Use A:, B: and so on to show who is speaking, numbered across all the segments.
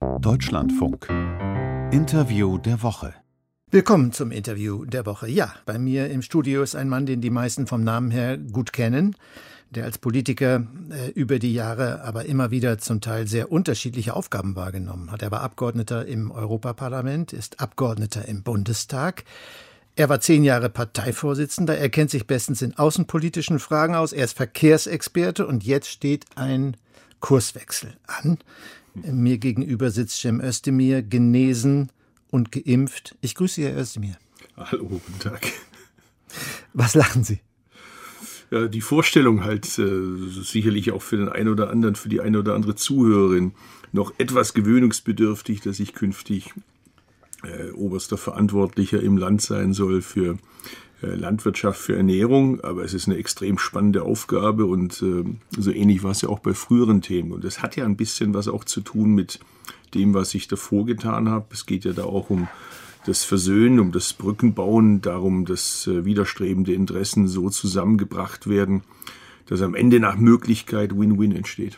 A: Deutschlandfunk. Interview der Woche.
B: Willkommen zum Interview der Woche. Ja, bei mir im Studio ist ein Mann, den die meisten vom Namen her gut kennen, der als Politiker über die Jahre aber immer wieder zum Teil sehr unterschiedliche Aufgaben wahrgenommen hat. Er war Abgeordneter im Europaparlament, ist Abgeordneter im Bundestag. Er war 10 Jahre Parteivorsitzender, er kennt sich bestens in außenpolitischen Fragen aus, er ist Verkehrsexperte und jetzt steht ein Kurswechsel an. Mir gegenüber sitzt Cem Özdemir, genesen und geimpft. Ich grüße Sie, Herr Özdemir.
C: Hallo, guten Tag.
B: Was lachen Sie?
C: Ja, die Vorstellung halt sicherlich auch für den einen oder anderen, für die eine oder andere Zuhörerin noch etwas gewöhnungsbedürftig, dass ich künftig oberster Verantwortlicher im Land sein soll für Landwirtschaft, für Ernährung. Aber es ist eine extrem spannende Aufgabe und so ähnlich war es ja auch bei früheren Themen. Und es hat ja ein bisschen was auch zu tun mit dem, was ich davor getan habe. Es geht ja da auch um das Versöhnen, um das Brückenbauen, darum, dass widerstrebende Interessen so zusammengebracht werden, dass am Ende nach Möglichkeit Win-Win entsteht.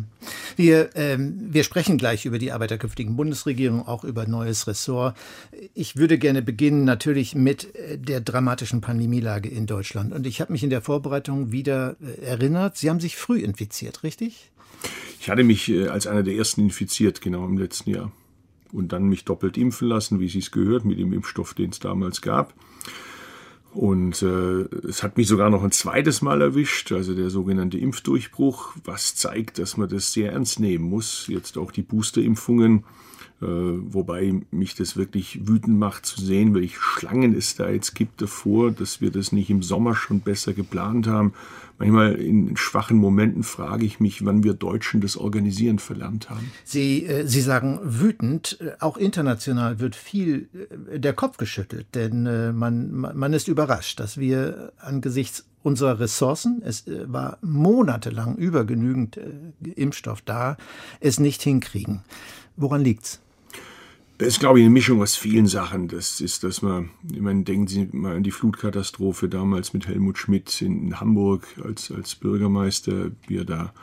B: Wir sprechen gleich über die Arbeit der künftigen Bundesregierung, auch über neues Ressort. Ich würde gerne beginnen natürlich mit der dramatischen Pandemielage in Deutschland. Und ich habe mich in der Vorbereitung wieder erinnert, Sie haben sich früh infiziert, richtig?
C: Ich hatte mich als einer der ersten infiziert, genau im letzten Jahr. Und dann mich doppelt impfen lassen, wie es sich gehört, mit dem Impfstoff, den es damals gab. Und es hat mich sogar noch ein zweites Mal erwischt, also der sogenannte Impfdurchbruch, was zeigt, dass man das sehr ernst nehmen muss. Jetzt auch die Boosterimpfungen, wobei mich das wirklich wütend macht zu sehen, welche Schlangen es da jetzt gibt davor, dass wir das nicht im Sommer schon besser geplant haben. Manchmal in schwachen Momenten frage ich mich, wann wir Deutschen das Organisieren verlernt haben.
B: Sie sagen wütend, auch international wird viel der Kopf geschüttelt, denn man ist überrascht, dass wir angesichts unserer Ressourcen, es war monatelang übergenügend Impfstoff da, es nicht hinkriegen. Woran liegt's?
C: Das ist, glaube ich, eine Mischung aus vielen Sachen. Das ist, dass denken Sie mal an die Flutkatastrophe damals mit Helmut Schmidt in Hamburg als Bürgermeister, wie er da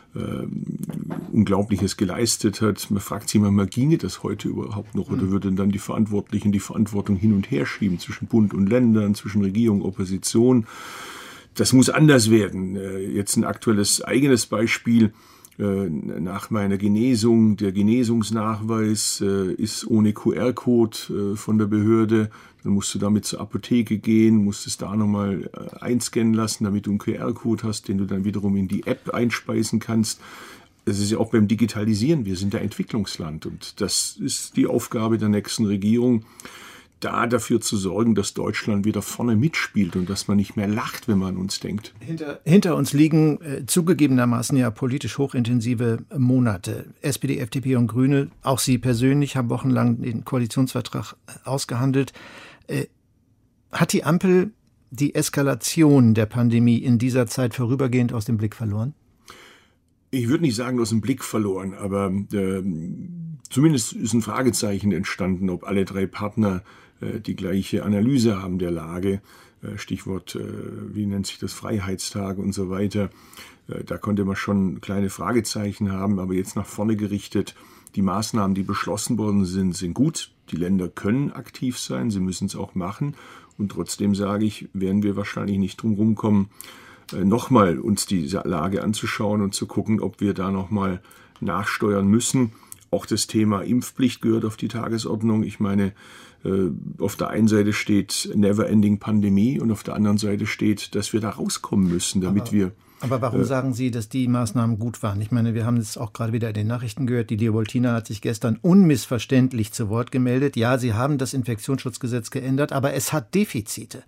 C: Unglaubliches geleistet hat. Man fragt sich manchmal, ginge das heute überhaupt noch oder würden dann die Verantwortlichen die Verantwortung hin und her schieben zwischen Bund und Ländern, zwischen Regierung und Opposition. Das muss anders werden. Jetzt ein aktuelles eigenes Beispiel. Nach meiner Genesung, der Genesungsnachweis ist ohne QR-Code von der Behörde. Dann musst du damit zur Apotheke gehen, musst es da nochmal einscannen lassen, damit du einen QR-Code hast, den du dann wiederum in die App einspeisen kannst. Das ist ja auch beim Digitalisieren. Wir sind ein Entwicklungsland und das ist die Aufgabe der nächsten Regierung, da dafür zu sorgen, dass Deutschland wieder vorne mitspielt und dass man nicht mehr lacht, wenn man an uns denkt.
B: Hinter uns liegen zugegebenermaßen ja politisch hochintensive Monate. SPD, FDP und Grüne, auch Sie persönlich, haben wochenlang den Koalitionsvertrag ausgehandelt. Hat die Ampel die Eskalation der Pandemie in dieser Zeit vorübergehend aus dem Blick verloren?
C: Ich würde nicht sagen, aus dem Blick verloren, aber zumindest ist ein Fragezeichen entstanden, ob alle 3 Partner die gleiche Analyse haben der Lage. Stichwort, wie nennt sich das, Freiheitstage und so weiter. Da konnte man schon kleine Fragezeichen haben, aber jetzt nach vorne gerichtet, die Maßnahmen, die beschlossen worden sind gut. Die Länder können aktiv sein, sie müssen es auch machen. Und trotzdem sage ich, werden wir wahrscheinlich nicht drum rumkommen, nochmal uns die Lage anzuschauen und zu gucken, ob wir da nochmal nachsteuern müssen. Auch das Thema Impfpflicht gehört auf die Tagesordnung. Ich meine, auf der einen Seite steht Never-Ending Pandemie und auf der anderen Seite steht, dass wir da rauskommen müssen, damit wir...
B: Aber warum sagen Sie, dass die Maßnahmen gut waren? Ich meine, wir haben es auch gerade wieder in den Nachrichten gehört. Die Leopoldina hat sich gestern unmissverständlich zu Wort gemeldet. Ja, Sie haben das Infektionsschutzgesetz geändert, aber es hat Defizite.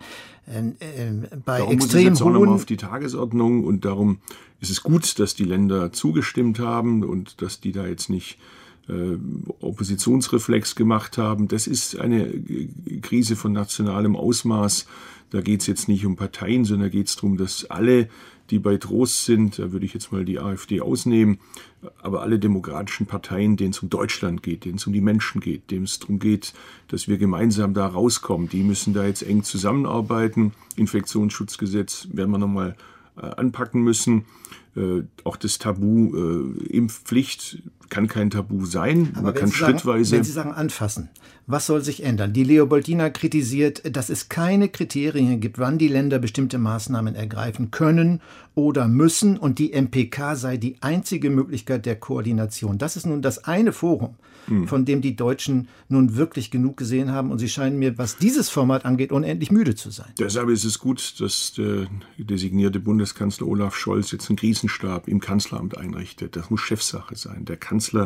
B: Bei
C: darum
B: extrem
C: muss es jetzt auch
B: hohen...
C: nochmal auf die Tagesordnung und darum ist es gut, dass die Länder zugestimmt haben und dass die da jetzt nicht Oppositionsreflex gemacht haben. Das ist eine Krise von nationalem Ausmaß. Da geht es jetzt nicht um Parteien, sondern geht es darum, dass alle, die bei Trost sind, da würde ich jetzt mal die AfD ausnehmen, aber alle demokratischen Parteien, denen es um Deutschland geht, denen es um die Menschen geht, denen es darum geht, dass wir gemeinsam da rauskommen, die müssen da jetzt eng zusammenarbeiten. Infektionsschutzgesetz werden wir nochmal anpacken müssen. Auch das Tabu Impfpflicht kann kein Tabu sein.
B: Aber
C: man kann schrittweise.
B: Wenn Sie sagen anfassen, was soll sich ändern? Die Leopoldina kritisiert, dass es keine Kriterien gibt, wann die Länder bestimmte Maßnahmen ergreifen können oder müssen, und die MPK sei die einzige Möglichkeit der Koordination. Das ist nun das eine Forum, von dem die Deutschen nun wirklich genug gesehen haben, und sie scheinen mir, was dieses Format angeht, unendlich müde zu sein.
C: Deshalb ist es gut, dass der designierte Bundeskanzler Olaf Scholz jetzt einen Krisenstab im Kanzleramt einrichtet. Das muss Chefsache sein. Der Kanzler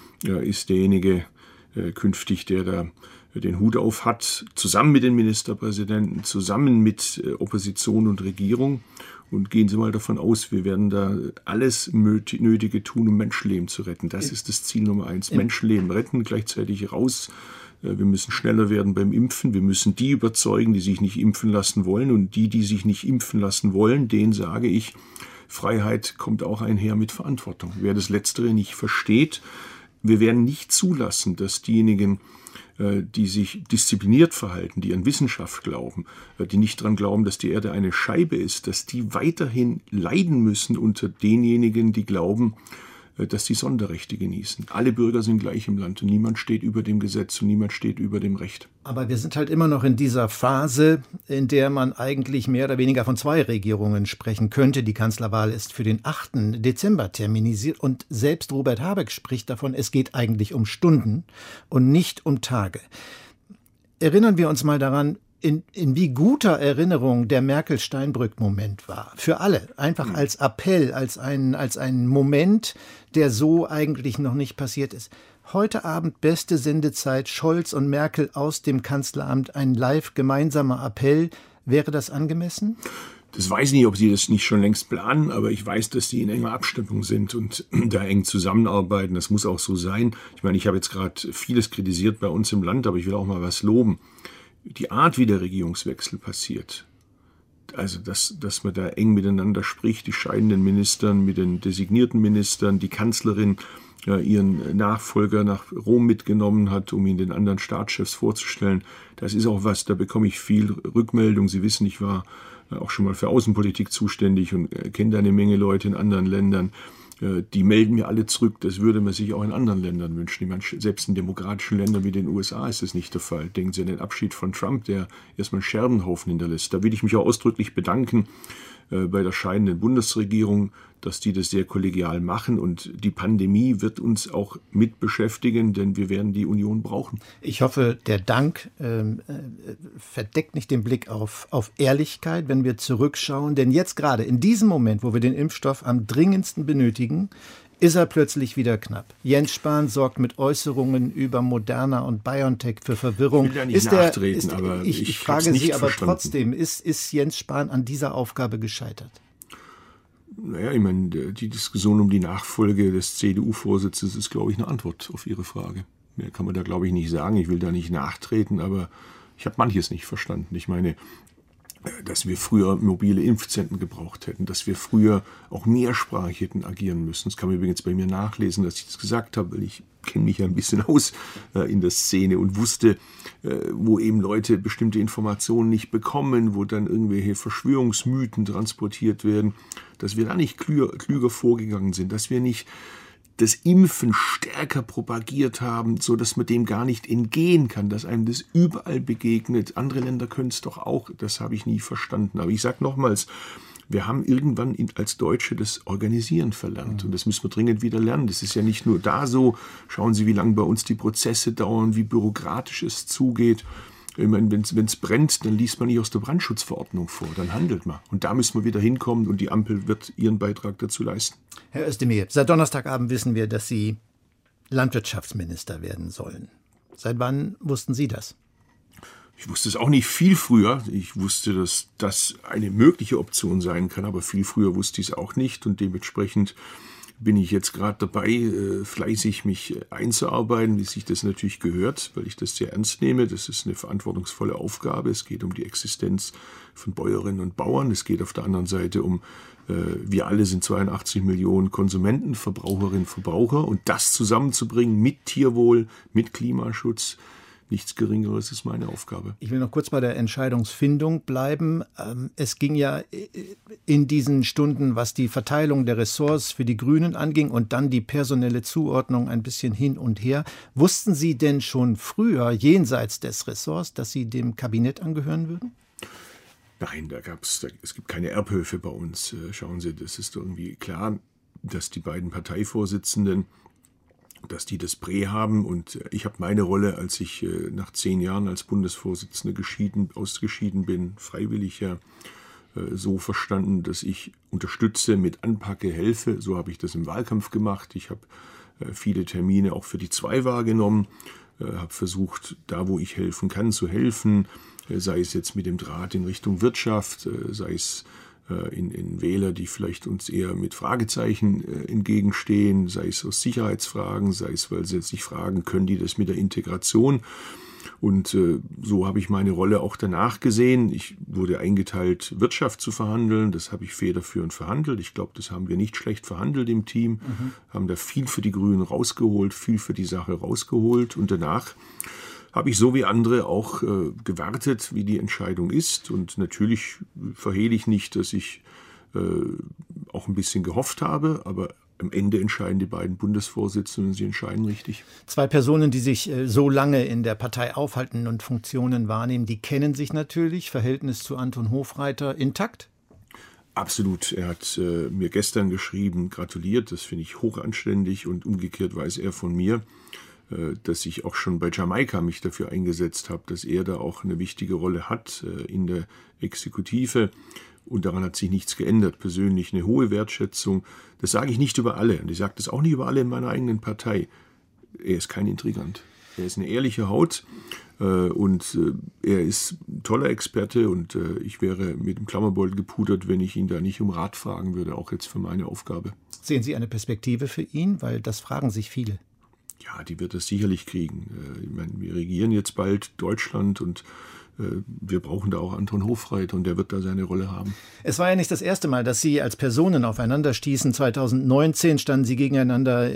C: ist derjenige künftig, der da den Hut auf hat, zusammen mit den Ministerpräsidenten, zusammen mit Opposition und Regierung. Und gehen Sie mal davon aus, wir werden da alles Nötige tun, um Menschenleben zu retten. Das ist das Ziel Nummer 1. Menschenleben retten, gleichzeitig raus. Wir müssen schneller werden beim Impfen. Wir müssen die überzeugen, die sich nicht impfen lassen wollen. Und die sich nicht impfen lassen wollen, denen sage ich, Freiheit kommt auch einher mit Verantwortung. Wer das Letztere nicht versteht, wir werden nicht zulassen, dass diejenigen, die sich diszipliniert verhalten, die an Wissenschaft glauben, die nicht daran glauben, dass die Erde eine Scheibe ist, dass die weiterhin leiden müssen unter denjenigen, die glauben, dass die Sonderrechte genießen. Alle Bürger sind gleich im Land und niemand steht über dem Gesetz und niemand steht über dem Recht.
B: Aber wir sind halt immer noch in dieser Phase, in der man eigentlich mehr oder weniger von 2 Regierungen sprechen könnte. Die Kanzlerwahl ist für den 8. Dezember terminisiert und selbst Robert Habeck spricht davon, es geht eigentlich um Stunden und nicht um Tage. Erinnern wir uns mal daran, in wie guter Erinnerung der Merkel-Steinbrück-Moment war. Für alle. Einfach als Appell, als ein Moment, der so eigentlich noch nicht passiert ist. Heute Abend beste Sendezeit, Scholz und Merkel aus dem Kanzleramt, ein live gemeinsamer Appell. Wäre das angemessen?
C: Das weiß ich nicht, ob Sie das nicht schon längst planen, aber ich weiß, dass Sie in enger Abstimmung sind und da eng zusammenarbeiten. Das muss auch so sein. Ich meine, ich habe jetzt gerade vieles kritisiert bei uns im Land, aber ich will auch mal was loben. Die Art, wie der Regierungswechsel passiert, also dass man da eng miteinander spricht, die scheidenden Ministern mit den designierten Ministern, die Kanzlerin ihren Nachfolger nach Rom mitgenommen hat, um ihn den anderen Staatschefs vorzustellen, das ist auch was, da bekomme ich viel Rückmeldung. Sie wissen, ich war auch schon mal für Außenpolitik zuständig und kenne da eine Menge Leute in anderen Ländern. Die melden mir alle zurück, das würde man sich auch in anderen Ländern wünschen. Ich meine, selbst in demokratischen Ländern wie den USA ist das nicht der Fall. Denken Sie an den Abschied von Trump, der erstmal einen Scherbenhaufen hinterlässt. Da will ich mich auch ausdrücklich bedanken bei der scheidenden Bundesregierung, dass die das sehr kollegial machen. Und die Pandemie wird uns auch mit beschäftigen, denn wir werden die Union brauchen.
B: Ich hoffe, der Dank verdeckt nicht den Blick auf Ehrlichkeit, wenn wir zurückschauen. Denn jetzt gerade in diesem Moment, wo wir den Impfstoff am dringendsten benötigen, ist er plötzlich wieder knapp. Jens Spahn sorgt mit Äußerungen über Moderna und BioNTech für Verwirrung.
C: Ich will da nicht nachtreten, aber
B: ich frage Sie aber trotzdem, ist Jens Spahn an dieser Aufgabe gescheitert?
C: Naja, ich meine, die Diskussion um die Nachfolge des CDU-Vorsitzes ist, glaube ich, eine Antwort auf Ihre Frage. Mehr kann man da, glaube ich, nicht sagen. Ich will da nicht nachtreten, aber ich habe manches nicht verstanden. Ich meine, dass wir früher mobile Impfzentren gebraucht hätten, dass wir früher auch mehrsprachig hätten agieren müssen. Das kann man übrigens bei mir nachlesen, dass ich das gesagt habe, weil ich kenne mich ja ein bisschen aus in der Szene und wusste, wo eben Leute bestimmte Informationen nicht bekommen, wo dann irgendwelche Verschwörungsmythen transportiert werden, dass wir da nicht klüger vorgegangen sind, dass wir nicht das Impfen stärker propagiert haben, so dass man dem gar nicht entgehen kann, dass einem das überall begegnet. Andere Länder können es doch auch, das habe ich nie verstanden. Aber ich sage nochmals, wir haben irgendwann als Deutsche das Organisieren verlernt und das müssen wir dringend wieder lernen. Das ist ja nicht nur da so, schauen Sie, wie lange bei uns die Prozesse dauern, wie bürokratisch es zugeht. Ich meine, wenn es brennt, dann liest man nicht aus der Brandschutzverordnung vor, dann handelt man. Und da müssen wir wieder hinkommen und die Ampel wird ihren Beitrag dazu leisten.
B: Herr Özdemir, seit Donnerstagabend wissen wir, dass Sie Landwirtschaftsminister werden sollen. Seit wann wussten Sie das?
C: Ich wusste es auch nicht viel früher. Ich wusste, dass das eine mögliche Option sein kann, aber viel früher wusste ich es auch nicht und dementsprechend bin ich jetzt gerade dabei, fleißig mich einzuarbeiten, wie sich das natürlich gehört, weil ich das sehr ernst nehme. Das ist eine verantwortungsvolle Aufgabe. Es geht um die Existenz von Bäuerinnen und Bauern. Es geht auf der anderen Seite um, wir alle sind 82 Millionen Konsumenten, Verbraucherinnen und Verbraucher. Und das zusammenzubringen mit Tierwohl, mit Klimaschutz, nichts Geringeres ist meine Aufgabe.
B: Ich will noch kurz bei der Entscheidungsfindung bleiben. Es ging ja in diesen Stunden, was die Verteilung der Ressorts für die Grünen anging und dann die personelle Zuordnung ein bisschen hin und her. Wussten Sie denn schon früher, jenseits des Ressorts, dass Sie dem Kabinett angehören würden?
C: Nein, es gibt keine Erbhöfe bei uns. Schauen Sie, das ist irgendwie klar, dass die beiden Parteivorsitzenden, dass die das Prä haben, und ich habe meine Rolle, als ich nach 10 Jahren als Bundesvorsitzender ausgeschieden bin, freiwillig ja, so verstanden, dass ich unterstütze, mit anpacke, helfe. So habe ich das im Wahlkampf gemacht. Ich habe viele Termine auch für die 2 wahrgenommen, habe versucht, da wo ich helfen kann, zu helfen, sei es jetzt mit dem Draht in Richtung Wirtschaft, sei es in Wähler, die vielleicht uns eher mit Fragezeichen entgegenstehen, sei es aus Sicherheitsfragen, sei es, weil sie jetzt sich fragen, können die das mit der Integration? Und so habe ich meine Rolle auch danach gesehen. Ich wurde eingeteilt, Wirtschaft zu verhandeln. Das habe ich federführend verhandelt. Ich glaube, das haben wir nicht schlecht verhandelt im Team. Haben da viel für die Grünen rausgeholt, viel für die Sache rausgeholt. Und danach habe ich so wie andere auch gewartet, wie die Entscheidung ist. Und natürlich verhehle ich nicht, dass ich auch ein bisschen gehofft habe, aber am Ende entscheiden die beiden Bundesvorsitzenden und sie entscheiden richtig. 2
B: Personen, die sich so lange in der Partei aufhalten und Funktionen wahrnehmen, die kennen sich natürlich. Verhältnis zu Anton Hofreiter intakt?
C: Absolut. Er hat mir gestern geschrieben, gratuliert, das finde ich hochanständig, und umgekehrt weiß er von mir, dass ich auch schon bei Jamaika mich dafür eingesetzt habe, dass er da auch eine wichtige Rolle hat in der Exekutive. Und daran hat sich nichts geändert. Persönlich eine hohe Wertschätzung. Das sage ich nicht über alle. Und ich sage das auch nicht über alle in meiner eigenen Partei. Er ist kein Intrigant. Er ist eine ehrliche Haut und er ist ein toller Experte. Und ich wäre mit dem Klammerbeutel gepudert, wenn ich ihn da nicht um Rat fragen würde, auch jetzt für meine Aufgabe.
B: Sehen Sie eine Perspektive für ihn? Weil das fragen sich viele.
C: Ja, die wird es sicherlich kriegen. Ich meine, wir regieren jetzt bald Deutschland und wir brauchen da auch Anton Hofreiter, und der wird da seine Rolle haben.
B: Es war ja nicht das erste Mal, dass Sie als Personen aufeinander stießen. 2019 standen Sie gegeneinander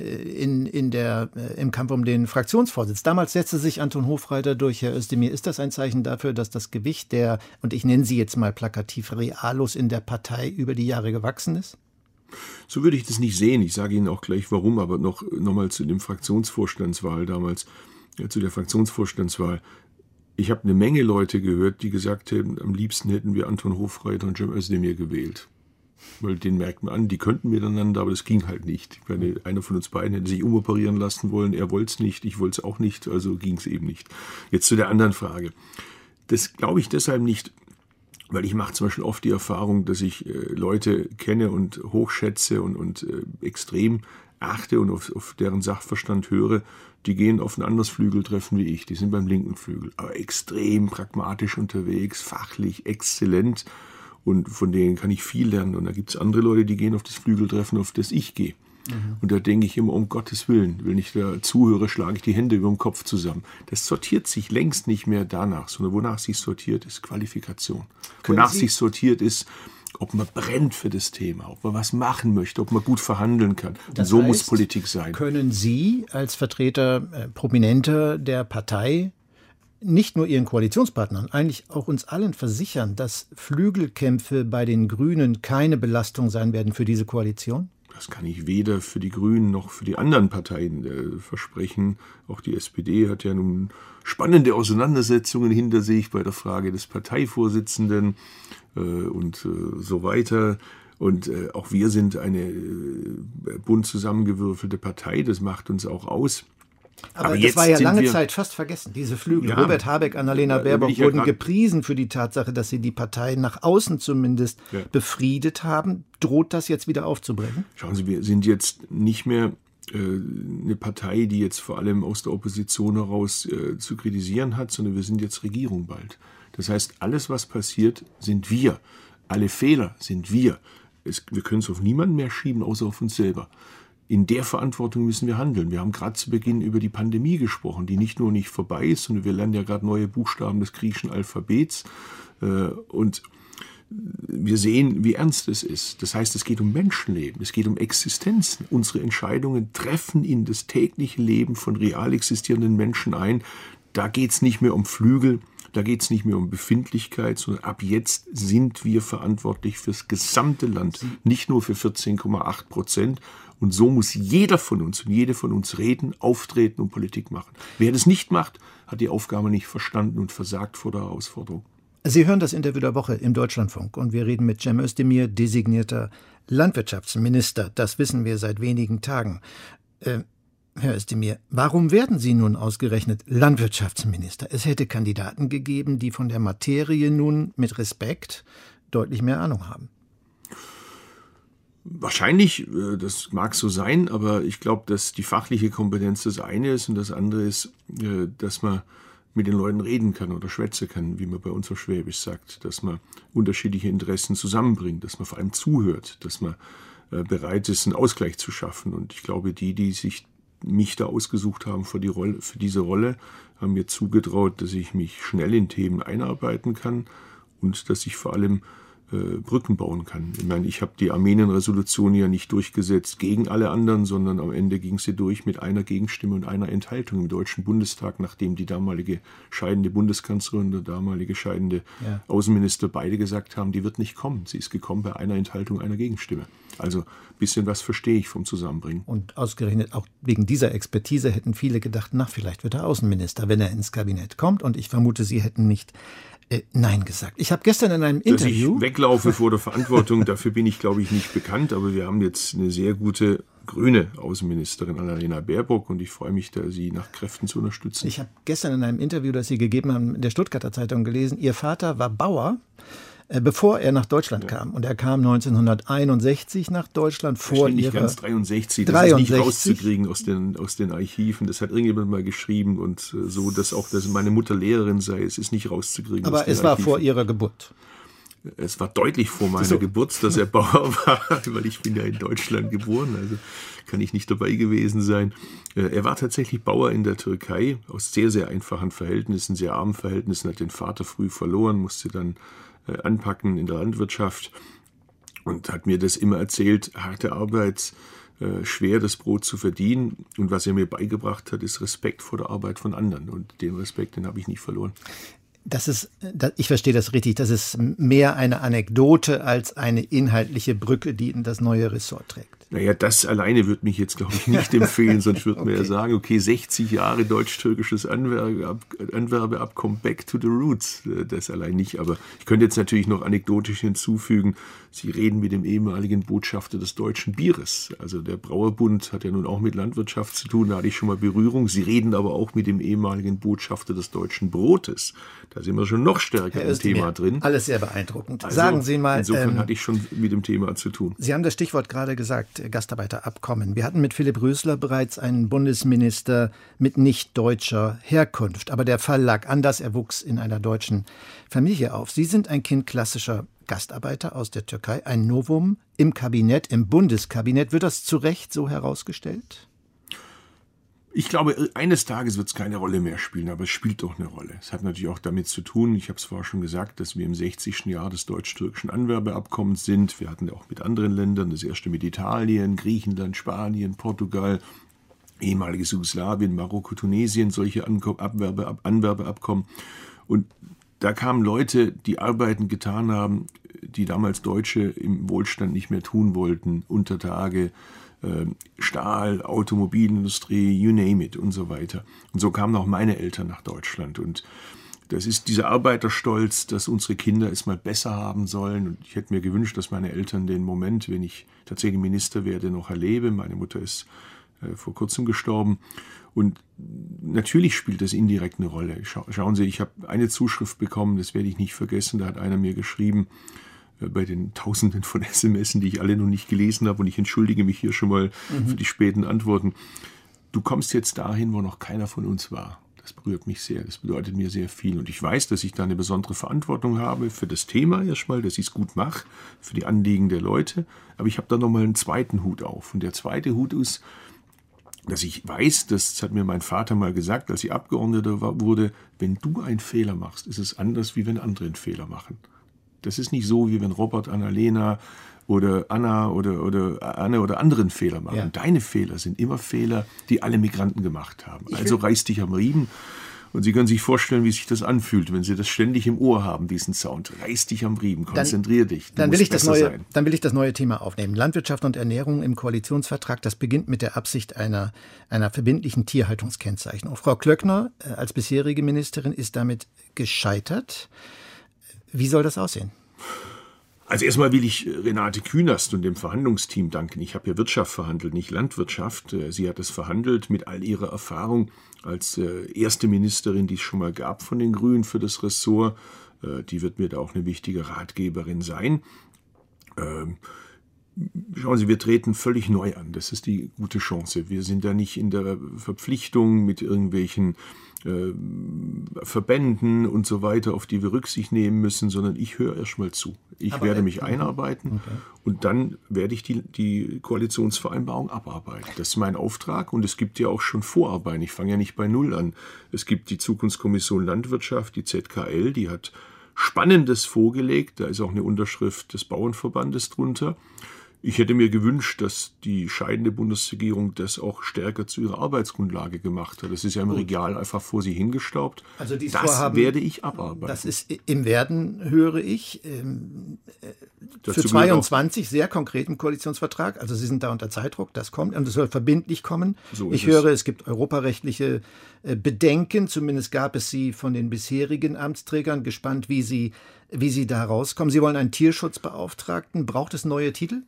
B: im Kampf um den Fraktionsvorsitz. Damals setzte sich Anton Hofreiter durch. Herr Özdemir, ist das ein Zeichen dafür, dass das Gewicht der, und ich nenne Sie jetzt mal plakativ, Realos in der Partei über die Jahre gewachsen ist?
C: So würde ich das nicht sehen. Ich sage Ihnen auch gleich warum, aber noch mal zu dem Fraktionsvorstandswahl damals, zu der Fraktionsvorstandswahl. Ich habe eine Menge Leute gehört, die gesagt haben, am liebsten hätten wir Anton Hofreiter und Cem Özdemir gewählt. Weil den merkt man an, die könnten miteinander, aber das ging halt nicht. Ich meine, einer von uns beiden hätte sich umoperieren lassen wollen, er wollte es nicht, ich wollte es auch nicht, also ging es eben nicht. Jetzt zu der anderen Frage. Das glaube ich deshalb nicht, weil ich mache zum Beispiel oft die Erfahrung, dass ich Leute kenne und hochschätze und extrem achte und auf deren Sachverstand höre, die gehen auf ein anderes Flügeltreffen wie ich. Die sind beim linken Flügel, aber extrem pragmatisch unterwegs, fachlich exzellent, und von denen kann ich viel lernen. Und da gibt es andere Leute, die gehen auf das Flügeltreffen, auf das ich gehe. Und da denke ich immer, um Gottes Willen, wenn ich da zuhöre, schlage ich die Hände über dem Kopf zusammen. Das sortiert sich längst nicht mehr danach, sondern wonach sich sortiert, ist Qualifikation. Wonach sich sortiert ist, ob man brennt für das Thema, ob man was machen möchte, ob man gut verhandeln kann. Und so muss Politik sein.
B: Können Sie als Vertreter Prominenter der Partei nicht nur Ihren Koalitionspartnern, eigentlich auch uns allen versichern, dass Flügelkämpfe bei den Grünen keine Belastung sein werden für diese Koalition?
C: Das kann ich weder für die Grünen noch für die anderen Parteien versprechen. Auch die SPD hat ja nun spannende Auseinandersetzungen hinter sich bei der Frage des Parteivorsitzenden und so weiter. Und auch wir sind eine bunt zusammengewürfelte Partei, das macht uns auch aus.
B: Aber das war ja lange Zeit fast vergessen, diese Flügel. Ja, Robert Habeck, Annalena Baerbock wurden gepriesen für die Tatsache, dass sie die Partei nach außen zumindest befriedet haben. Droht das jetzt wieder aufzubrechen?
C: Schauen Sie, wir sind jetzt nicht mehr eine Partei, die jetzt vor allem aus der Opposition heraus zu kritisieren hat, sondern wir sind jetzt Regierung bald. Das heißt, alles, was passiert, sind wir. Alle Fehler sind wir. Wir können es auf niemanden mehr schieben, außer auf uns selber. In der Verantwortung müssen wir handeln. Wir haben gerade zu Beginn über die Pandemie gesprochen, die nicht nur nicht vorbei ist, sondern wir lernen ja gerade neue Buchstaben des griechischen Alphabets. Und wir sehen, wie ernst es ist. Das heißt, es geht um Menschenleben, es geht um Existenzen. Unsere Entscheidungen treffen in das tägliche Leben von real existierenden Menschen ein. da geht es nicht mehr um Flügel, da geht es nicht mehr um Befindlichkeit, sondern ab jetzt sind wir verantwortlich fürs gesamte Land, nicht nur für 14,8%. Und so muss jeder von uns und jede von uns reden, auftreten und Politik machen. Wer das nicht macht, hat die Aufgabe nicht verstanden und versagt vor der Herausforderung.
B: Sie hören das Interview der Woche im Deutschlandfunk und wir reden mit Cem Özdemir, designierter Landwirtschaftsminister. Das wissen wir seit wenigen Tagen. Herr Özdemir, warum werden Sie nun ausgerechnet Landwirtschaftsminister? Es hätte Kandidaten gegeben, die von der Materie nun mit Respekt deutlich mehr Ahnung haben.
C: Wahrscheinlich, das mag so sein, aber ich glaube, dass die fachliche Kompetenz das eine ist und das andere ist, dass man mit den Leuten reden kann oder schwätzen kann, wie man bei uns auf Schwäbisch sagt, dass man unterschiedliche Interessen zusammenbringt, dass man vor allem zuhört, dass man bereit ist, einen Ausgleich zu schaffen. Und ich glaube, die sich mich da ausgesucht haben für diese Rolle, haben mir zugetraut, dass ich mich schnell in Themen einarbeiten kann und dass ich vor allem Brücken bauen kann. Ich meine, ich habe die Armenien-Resolution ja nicht durchgesetzt gegen alle anderen, sondern am Ende ging sie durch mit einer Gegenstimme und einer Enthaltung im Deutschen Bundestag, nachdem die damalige scheidende Bundeskanzlerin und der damalige scheidende Außenminister beide gesagt haben, die wird nicht kommen. Sie ist gekommen bei einer Enthaltung, einer Gegenstimme. Also ein bisschen was verstehe ich vom Zusammenbringen.
B: Und ausgerechnet auch wegen dieser Expertise hätten viele gedacht, vielleicht wird er Außenminister, wenn er ins Kabinett kommt. Und ich vermute, Sie hätten nicht Nein gesagt. Ich habe gestern in einem Interview...
C: Dass ich weglaufe vor der Verantwortung, dafür bin ich, glaube ich, nicht bekannt. Aber wir haben jetzt eine sehr gute grüne Außenministerin, Annalena Baerbock, und ich freue mich, da sie nach Kräften zu unterstützen.
B: Ich habe gestern in einem Interview, das Sie gegeben haben, in der Stuttgarter Zeitung gelesen, Ihr Vater war Bauer, bevor er nach Deutschland kam. Und er kam 1961 nach Deutschland vor
C: nicht
B: ihrer...
C: ganz 63, das ist nicht rauszukriegen aus den Archiven. Das hat irgendjemand mal geschrieben und so, dass meine Mutter Lehrerin sei. Es ist nicht rauszukriegen.
B: Aber es war vor Ihrer Geburt.
C: Es war deutlich vor meiner Geburt, dass er Bauer war, weil ich bin ja in Deutschland geboren, also kann ich nicht dabei gewesen sein. Er war tatsächlich Bauer in der Türkei, aus sehr, sehr einfachen Verhältnissen, sehr armen Verhältnissen, hat den Vater früh verloren, musste dann anpacken in der Landwirtschaft und hat mir das immer erzählt, harte Arbeit, schwer das Brot zu verdienen. Und was er mir beigebracht hat, ist Respekt vor der Arbeit von anderen. Und den Respekt, den habe ich nicht verloren.
B: Ich verstehe das richtig, das ist mehr eine Anekdote als eine inhaltliche Brücke, die in das neue Ressort trägt.
C: Naja, das alleine würde mich jetzt, glaube ich, nicht empfehlen, sonst würde man ja sagen, okay, 60 Jahre deutsch-türkisches Anwerbeabkommen, back to the roots, das allein nicht. Aber ich könnte jetzt natürlich noch anekdotisch hinzufügen, Sie reden mit dem ehemaligen Botschafter des deutschen Bieres. Also der Brauerbund hat ja nun auch mit Landwirtschaft zu tun, da hatte ich schon mal Berührung. Sie reden aber auch mit dem ehemaligen Botschafter des deutschen Brotes. Da sind wir schon noch stärker im Thema drin.
B: Alles sehr beeindruckend.
C: Also,
B: sagen Sie mal.
C: Insofern hatte ich schon mit dem Thema zu tun.
B: Sie haben das Stichwort gerade gesagt, Gastarbeiterabkommen. Wir hatten mit Philipp Rösler bereits einen Bundesminister mit nicht deutscher Herkunft. Aber der Fall lag anders. Er wuchs in einer deutschen Familie auf. Sie sind ein Kind klassischer Gastarbeiter aus der Türkei. Ein Novum im Kabinett, im Bundeskabinett. Wird das zu Recht so herausgestellt?
C: Ich glaube, eines Tages wird es keine Rolle mehr spielen, aber es spielt doch eine Rolle. Es hat natürlich auch damit zu tun, ich habe es vorher schon gesagt, dass wir im 60. Jahr des deutsch-türkischen Anwerbeabkommens sind. Wir hatten ja auch mit anderen Ländern, das erste mit Italien, Griechenland, Spanien, Portugal, ehemaliges Jugoslawien, Marokko, Tunesien, solche Anwerbeabkommen. Und da kamen Leute, die Arbeiten getan haben, die damals Deutsche im Wohlstand nicht mehr tun wollten, Untertage, Stahl, Automobilindustrie, you name it und so weiter. Und so kamen auch meine Eltern nach Deutschland. Und das ist dieser Arbeiterstolz, dass unsere Kinder es mal besser haben sollen. Und ich hätte mir gewünscht, dass meine Eltern den Moment, wenn ich tatsächlich Minister werde, noch erlebe. Meine Mutter ist vor kurzem gestorben. Und natürlich spielt das indirekt eine Rolle. Schauen Sie, ich habe eine Zuschrift bekommen, das werde ich nicht vergessen. Da hat einer mir geschrieben, bei den Tausenden von SMS, die ich alle noch nicht gelesen habe, und ich entschuldige mich hier schon mal für die späten Antworten. Du kommst jetzt dahin, wo noch keiner von uns war. Das berührt mich sehr, das bedeutet mir sehr viel. Und ich weiß, dass ich da eine besondere Verantwortung habe für das Thema erstmal, dass ich es gut mache, für die Anliegen der Leute. Aber ich habe da nochmal einen zweiten Hut auf. Und der zweite Hut ist, dass ich weiß, das hat mir mein Vater mal gesagt, als ich Abgeordneter wurde, wenn du einen Fehler machst, ist es anders, wie wenn andere einen Fehler machen. Das ist nicht so, wie wenn Robert, Annalena oder Anna oder Anne oder andere einen Fehler machen. Ja. Deine Fehler sind immer Fehler, die alle Migranten gemacht haben. Also reiß dich am Riemen Und Sie können sich vorstellen, wie sich das anfühlt, wenn Sie das ständig im Ohr haben, diesen Sound. Reiß dich am Riemen, konzentrier dich.
B: Dann will ich das neue Thema aufnehmen. Landwirtschaft und Ernährung im Koalitionsvertrag, das beginnt mit der Absicht einer verbindlichen Tierhaltungskennzeichnung. Frau Klöckner als bisherige Ministerin ist damit gescheitert. Wie soll das aussehen?
C: Also erstmal will ich Renate Künast und dem Verhandlungsteam danken. Ich habe ja Wirtschaft verhandelt, nicht Landwirtschaft. Sie hat es verhandelt mit all ihrer Erfahrung als erste Ministerin, die es schon mal gab von den Grünen für das Ressort. Die wird mir da auch eine wichtige Ratgeberin sein. Schauen Sie, wir treten völlig neu an. Das ist die gute Chance. Wir sind da nicht in der Verpflichtung mit irgendwelchen Verbänden und so weiter, auf die wir Rücksicht nehmen müssen, sondern ich höre erst mal zu. Ich werde mich einarbeiten und dann werde ich die Koalitionsvereinbarung abarbeiten. Das ist mein Auftrag und es gibt ja auch schon Vorarbeiten. Ich fange ja nicht bei Null an. Es gibt die Zukunftskommission Landwirtschaft, die ZKL, die hat Spannendes vorgelegt. Da ist auch eine Unterschrift des Bauernverbandes drunter. Ich hätte mir gewünscht, dass die scheidende Bundesregierung das auch stärker zu ihrer Arbeitsgrundlage gemacht hat. Das ist ja im Regal einfach vor sie hingestaubt.
B: Also das
C: Vorhaben, werde ich abarbeiten.
B: Das ist im Werden, höre ich, für 22 sehr konkret im Koalitionsvertrag. Also Sie sind da unter Zeitdruck, das kommt und es soll verbindlich kommen. So ich höre, es gibt europarechtliche Bedenken, zumindest gab es sie von den bisherigen Amtsträgern. Gespannt, wie sie da rauskommen. Sie wollen einen Tierschutzbeauftragten. Braucht es neue Titel?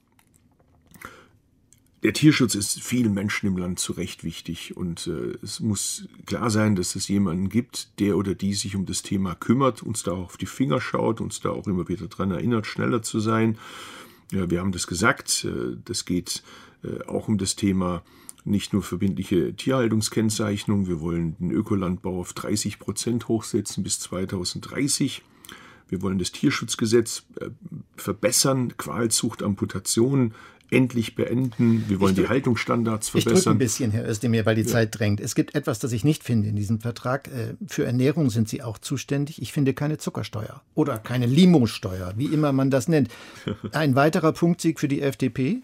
C: Der Tierschutz ist vielen Menschen im Land zu Recht wichtig und es muss klar sein, dass es jemanden gibt, der oder die sich um das Thema kümmert, uns da auch auf die Finger schaut, uns da auch immer wieder daran erinnert, schneller zu sein. Ja, wir haben das gesagt, das geht auch um das Thema nicht nur verbindliche Tierhaltungskennzeichnung, wir wollen den Ökolandbau auf 30% hochsetzen bis 2030. Wir wollen das Tierschutzgesetz verbessern, Qualzucht, Amputationen endlich beenden. Wir wollen die Haltungsstandards verbessern.
B: Ich drücke ein bisschen, Herr Özdemir, weil die Zeit drängt. Es gibt etwas, das ich nicht finde in diesem Vertrag. Für Ernährung sind Sie auch zuständig. Ich finde keine Zuckersteuer oder keine Limosteuer, wie immer man das nennt. Ein weiterer Punktsieg für die FDP?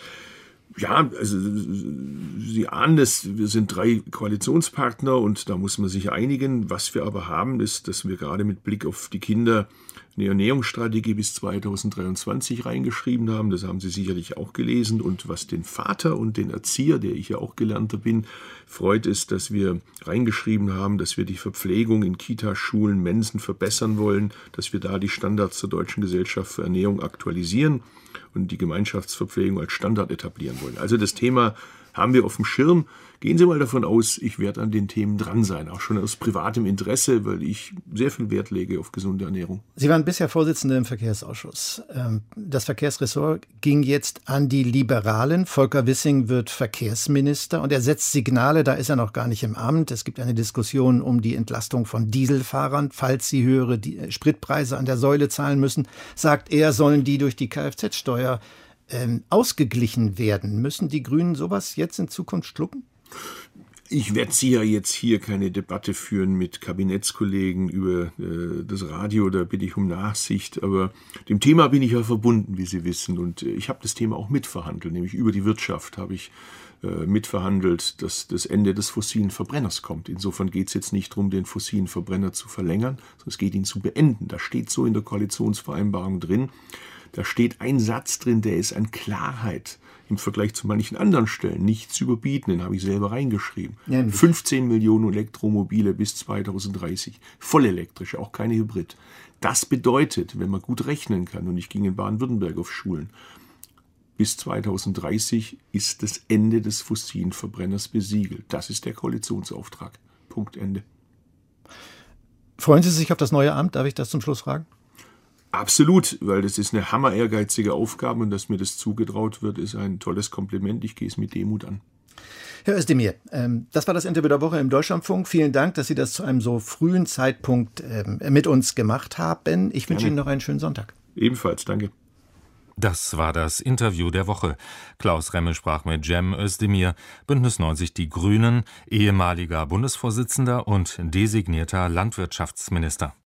C: Ja, also Sie ahnen es, wir sind 3 Koalitionspartner und da muss man sich einigen. Was wir aber haben, ist, dass wir gerade mit Blick auf die Kinder eine Ernährungsstrategie bis 2023 reingeschrieben haben. Das haben Sie sicherlich auch gelesen. Und was den Vater und den Erzieher, der ich ja auch Gelernter bin, freut, ist, dass wir reingeschrieben haben, dass wir die Verpflegung in Kitas, Schulen, Mensen verbessern wollen, dass wir da die Standards zur Deutschen Gesellschaft für Ernährung aktualisieren und die Gemeinschaftsverpflegung als Standard etablieren wollen. Also das Thema haben wir auf dem Schirm. Gehen Sie mal davon aus, ich werde an den Themen dran sein, auch schon aus privatem Interesse, weil ich sehr viel Wert lege auf gesunde Ernährung.
B: Sie waren bisher Vorsitzende im Verkehrsausschuss. Das Verkehrsressort ging jetzt an die Liberalen. Volker Wissing wird Verkehrsminister und er setzt Signale, da ist er noch gar nicht im Amt. Es gibt eine Diskussion um die Entlastung von Dieselfahrern. Falls sie höhere Spritpreise an der Säule zahlen müssen, sagt er, sollen die durch die Kfz-Steuer ausgeglichen werden. Müssen die Grünen sowas jetzt in Zukunft schlucken?
C: Ich werde Sie ja jetzt hier keine Debatte führen mit Kabinettskollegen über das Radio, da bitte ich um Nachsicht, aber dem Thema bin ich ja verbunden, wie Sie wissen, und ich habe das Thema auch mitverhandelt, nämlich über die Wirtschaft habe ich mitverhandelt, dass das Ende des fossilen Verbrenners kommt. Insofern geht es jetzt nicht darum, den fossilen Verbrenner zu verlängern, sondern es geht ihn zu beenden. Das steht so in der Koalitionsvereinbarung drin. Da steht ein Satz drin, der ist an Klarheit im Vergleich zu manchen anderen Stellen nicht zu überbieten. Den habe ich selber reingeschrieben. Ja, 15 Millionen Elektromobile bis 2030. Voll elektrisch, auch keine Hybrid. Das bedeutet, wenn man gut rechnen kann, und ich ging in Baden-Württemberg auf Schulen, bis 2030 ist das Ende des fossilen Verbrenners besiegelt. Das ist der Koalitionsauftrag. Punkt, Ende.
B: Freuen Sie sich auf das neue Amt? Darf ich das zum Schluss fragen?
C: Absolut, weil das ist eine hammer ehrgeizige Aufgabe und dass mir das zugetraut wird, ist ein tolles Kompliment. Ich gehe es mit Demut an.
B: Herr Özdemir, das war das Interview der Woche im Deutschlandfunk. Vielen Dank, dass Sie das zu einem so frühen Zeitpunkt mit uns gemacht haben. Ich wünsche Ihnen noch einen schönen Sonntag.
C: Ebenfalls, danke.
A: Das war das Interview der Woche. Klaus Remme sprach mit Cem Özdemir, Bündnis 90 Die Grünen, ehemaliger Bundesvorsitzender und designierter Landwirtschaftsminister.